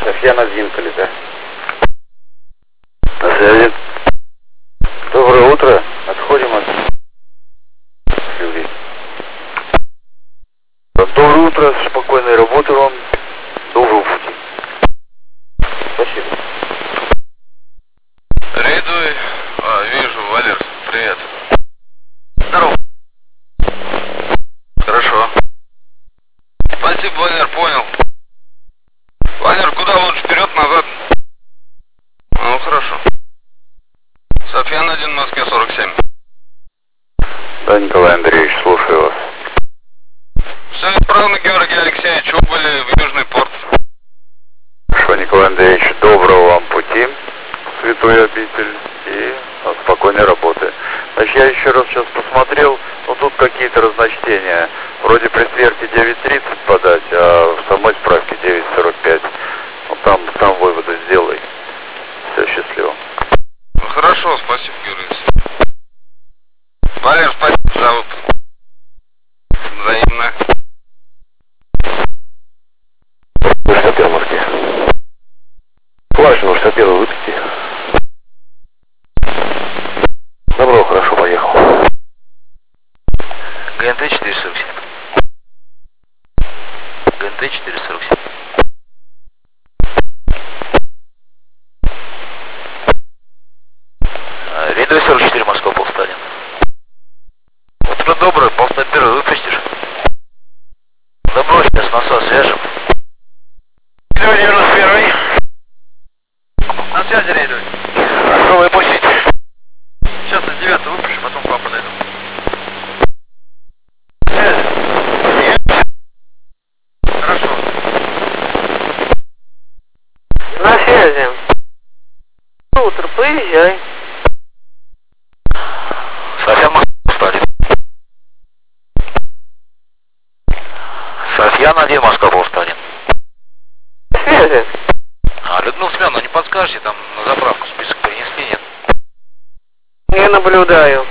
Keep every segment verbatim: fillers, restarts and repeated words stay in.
Софьян один, коли да. На связи. Доброе утро. Отходим от людей. Доброе утро. Спокойной работы вам. Доброго пути. Спасибо. Рейдуй. А, вижу, Валер. Привет. Здорово. Хорошо. Спасибо, Валер, понял. Валер, куда лучше? Вперед, назад? Ну, хорошо. Софьян один, в Москве сорок семь. Да, Николай Андреевич, слушаю вас. Все исправно, Георгий Алексеевич, убыли в Южный порт. Хорошо, Николай Андреевич, доброго вам пути в святую обитель и спокойной работы. Значит, я еще раз сейчас посмотрел, ну тут какие-то разночтения. Вроде при сверке девять тридцать подать, а в самой справке девять сорок пять. Ну там сам выводы сделай. Все, счастливо. Ну, хорошо, спасибо, Георгий Алексеевич. Валер, спасибо за выпуск. Взаимно. шестьдесят первый в Москве. Важно, шестьдесят первый выпусти. Добро, хорошо, поехал. ГНТ четыреста сорок семь. ГНТ четыреста сорок семь. Рейдовый сорок четыре, Москва, полстадион. Утро доброе, полста первый выпустишь. Добро, сейчас насос свяжем. Рейдовый девяносто первый. На связи, рейдовый. Хорошо, выпустить. Сейчас на девятый выпущу, потом к вам подойду. Хорошо. На связи. Утро, поезжай. Софьян, Москва, стадион. Софьян один, Москва, полстадион. На связи. А, Людмила Семеновна, не подскажете, там на заправку список принесли, нет? Не наблюдаю.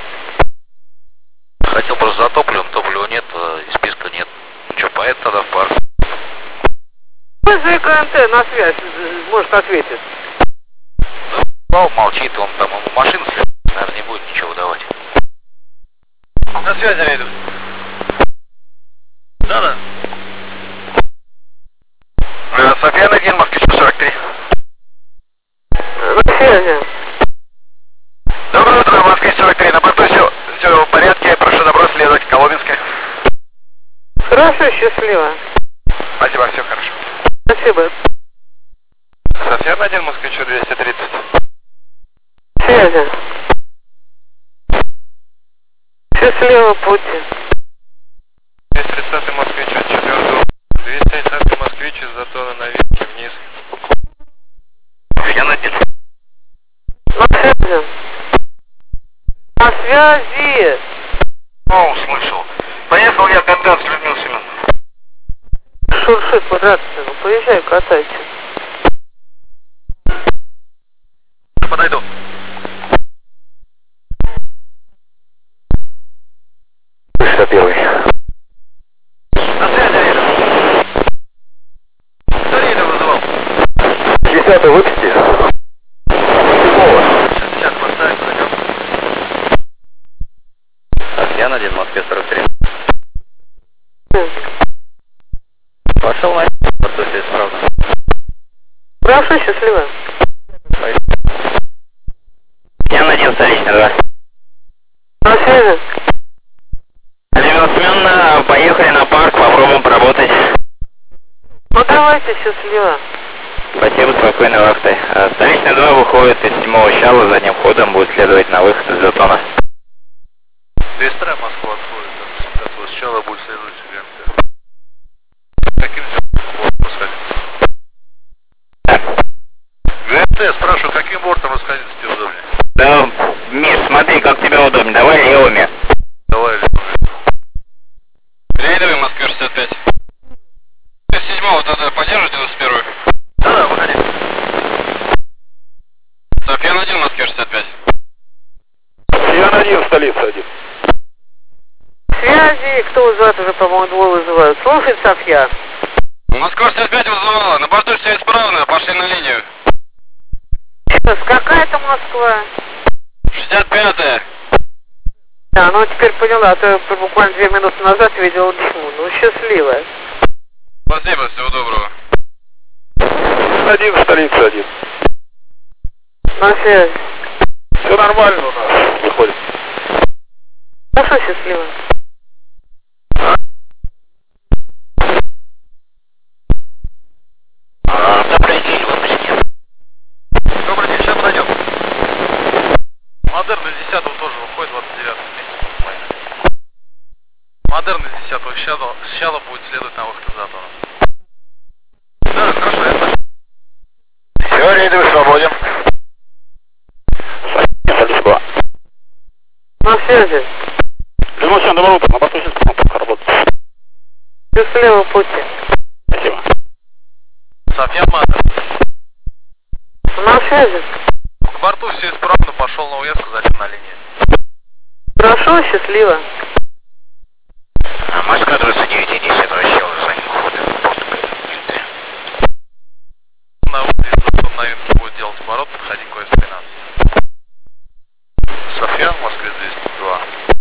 Хотел просто за топливом, топлива нет, и списка нет. Ну что, поэт тогда в парк. Вызови КНТ на связь, может ответит. Да, молчит, он там ему машину след, наверное, не будет ничего выдавать. На связи, рейду. Да-да. Софьян один, Москвич сорок три. На связи. Доброе утро, Москвич сорок три. На борту все, все в порядке, прошу добро следовать, Коломенская. Хорошо, счастливо. Спасибо, все хорошо. Спасибо. Софьян один, Москвичу двести тридцать. На связи. Счастливого пути. двести тридцатый Москвич от четвёртого. двести тридцатый Москвич из Затона на Витке вниз. Софьян один. На связи. На связи. О, услышал. Поехал я кататься, Людмила Семеновна. Шуршит квадратный, ну поезжай, катайся. Подойду. шестьдесят первый. На связи, рейдер. Кто рейдер вызывал? шестидесятый выпусти. Сейчас, сейчас поставим, подойдем. Софьян один, в Москве сорок три. Пошел на борту, все исправно. Хорошо, счастливо. Я один, столичный, два. На связи. Людмила Семеновна, поехали на парк, попробуем поработать. Ну давайте, счастливо. Спасибо, спокойной вахты. Столичный два выходит из седьмого щала, задним ходом будет следовать на выход из Затона. Быстро Москва отходит, там с сначала будет следовать ГНТ. Каким бортом расходиться? ГНТ, спрашиваю, каким бортом расходиться тебе удобнее? Да, Миш, смотри, как тебе удобнее, давай левыми. Давай, рейдовый Москва шестьдесят пять. С седьмого тогда поддержишь девяносто первый? Да-да, выходи. Софьян один, Москва шестьдесят пять. Софьян один, столица один. Связи, кто вызывает, уже, по-моему, двое вызывают. Слушай, Софья. Москва шестьдесят пять вызывала, на борту все исправно, Москва. шестьдесят пятая. Да, ну теперь поняла, а то я буквально две минуты назад видела тьму. Ну, счастливо. Спасибо, всего доброго. Один, столица один. На связи. Все нормально у нас выходит. Хорошо, счастливо. А, добрый день, выпусти. Добрый день, сейчас подойдем. Модерн из десятого тоже выходит, двадцать девятого месяца. Модерн из десятого щала будет следовать на выход из затора. Да, хорошо, я слышу. Все, рейдовый свободен. Москва. На связи. Лимусин, доброе утро. На борту сейчас пока работает. Счастливого пути. Спасибо. Софья Модерн. На связи. К борту все исправно, пошел на уездку, затем на линии. Хорошо, счастливо. А Москва двадцать девять и десять, щела за ним уходит. На выезд на Винке будет делать поворот, подходи к ОС тринадцать. Софья в Москве двести два.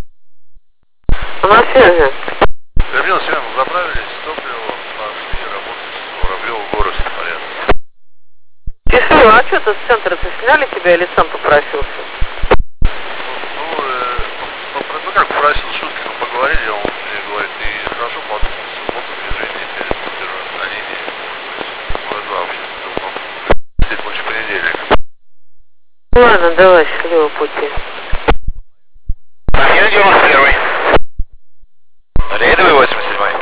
На связи. Гаврил Семен, заправились, топливо, пошли работать с Воробьева горы, все в порядке. Счастливо, а что ты с центра ты сняли тебя или сам попросился? Ну, э, ну как попросил шутки, но поговорили, он мне говорит, ты хорошо подумал, в субботу движение перед Питером на линии, может вообще, думал, здесь больше понедельник. Ладно, давай, счастливого пути. Софья девяносто первый. Рейдовый восемьдесят седьмой.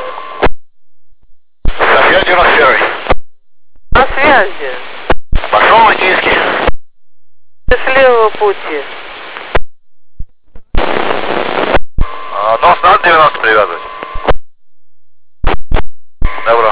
Софья девяносто первый. На связи. Пошел Матейский. Счастливого пути. А, нос надо девяносто привязывать. Добро.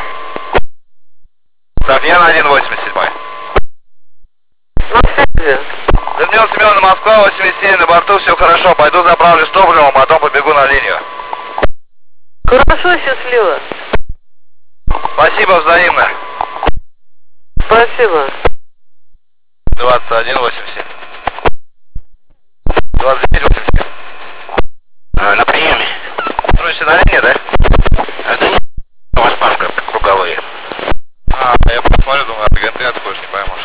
Софья на один восемьдесят седьмой. На связи. Людмила Семеновна, Москва, восемьдесят семь, на борту, все хорошо. Пойду заправлю с топливом, а потом побегу на линию. Хорошо, счастливо. Спасибо, взаимно. Спасибо. двадцать один восемьдесят семь. двадцать девять восемьдесят семь. А, на приеме. Строишься на линии, да? А, да нет. У вас пашка круговые. А, я посмотрю, думаю, от ГНТ отходишь, не поймешь.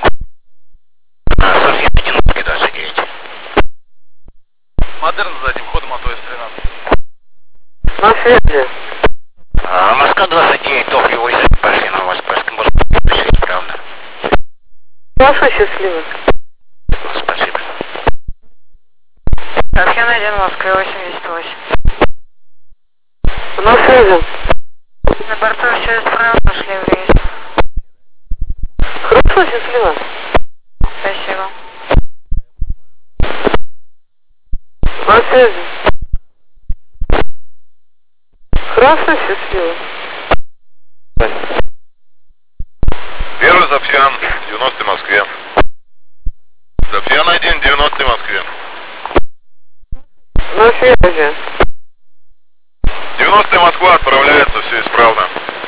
А, Софья, одиннадцать, двадцать девять. Модерн за задним ходом от ОС тринадцать. На связи. А, Москва двадцать девять, топливо, пошли на вас, пашка, может, все исправно. Хорошо, счастливо. Спасибо. Софья один, Москва, восемьдесят восемь. На связи. На борту все исправно, шли в рейс. Хорошо, счастливо. Спасибо. На связи. Хорошо, счастливо. Первый Софьян, девяностый Москве. Софьян один, девяностый Москве. На связи. девяностая Москва отправляется, все исправно.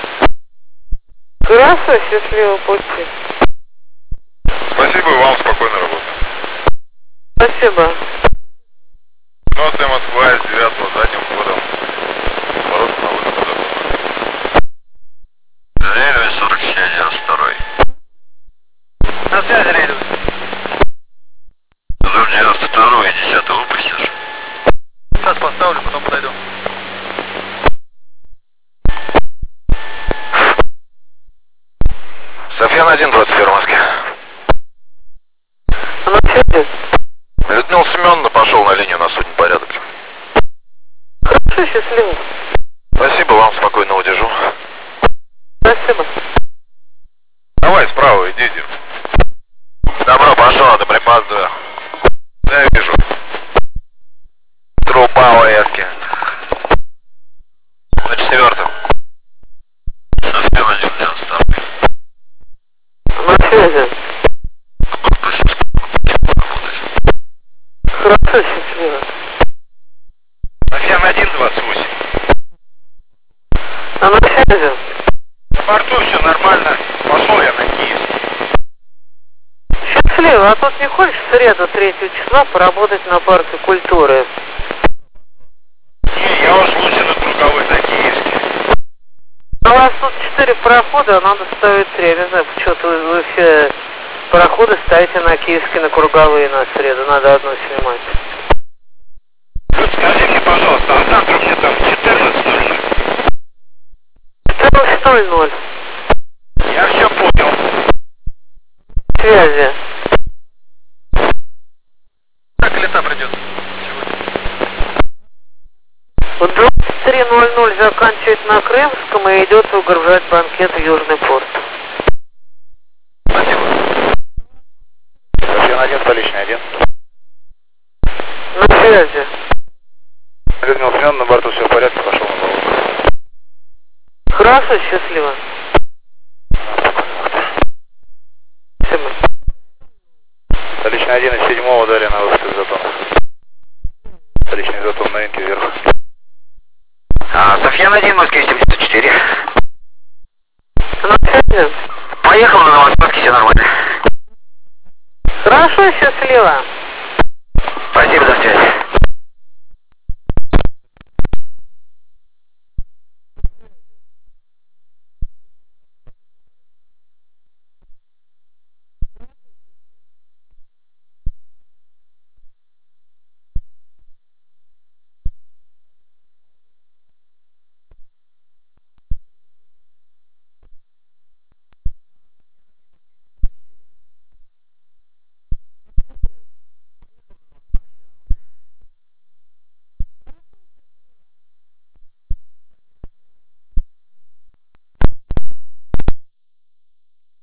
Хорошо, счастливого пути. Спасибо и вам, спокойной работы. Спасибо. девяностая Москва из девятого задним ходом. Поворот на выход из затора. Рейдовый сорок семь, девяносто второй. На связи, рейдовый. Зор девяносто второй, десятый выпустишь. Сейчас поставлю, потом подойду. Софьян один, двадцать первый в Москве. На связи. Людмила Семеновна пошел на линию на судне порядок. Хорошо, счастливо. Спасибо вам, спокойного удержу. Спасибо. Давай справа, идите. Добро, пошел, а то припаздываю. Да, я вижу. Труба в эске. На четвертом. Софьян один, девяносто второй. На связи. Хорошо, счастливо. Софьян один, двадцать восемь. А на связи. На борту все нормально. Пошел я на Киевский. Счастливо. Счастливо, а тут не хочешь в среду третьего числа поработать на парке культуры? Не, я уж лучше на круговой на Киевске. У вас тут четыре парохода, а надо ставить три. Я не знаю, почему-то вы, вы все пароходы ставите на Киевске, на круговые на среду. Надо одну снимать. Вот скажи мне, пожалуйста, а завтра мне там в четырнадцать ноль ноль? четырнадцать ноль ноль. Я все понял. Связи. Как лета придется сегодня? Вот двадцать три ноль ноль заканчивает на Крымском и идет выгружать банкет в Южный порт. Спасибо. Софьян один, столичный один. На связи. Людмила Семеновна, на борту все в порядке, пошел на борт. Хорошо, счастливо. Спасибо. Столичный один из седьмого дали на выход из затона. Столичный затон новинки вверх. А, Софьян один, Москва семьдесят четыре. На связи. Поехал на Новосадске, все нормально. Хорошо, счастливо. Спасибо, до связи.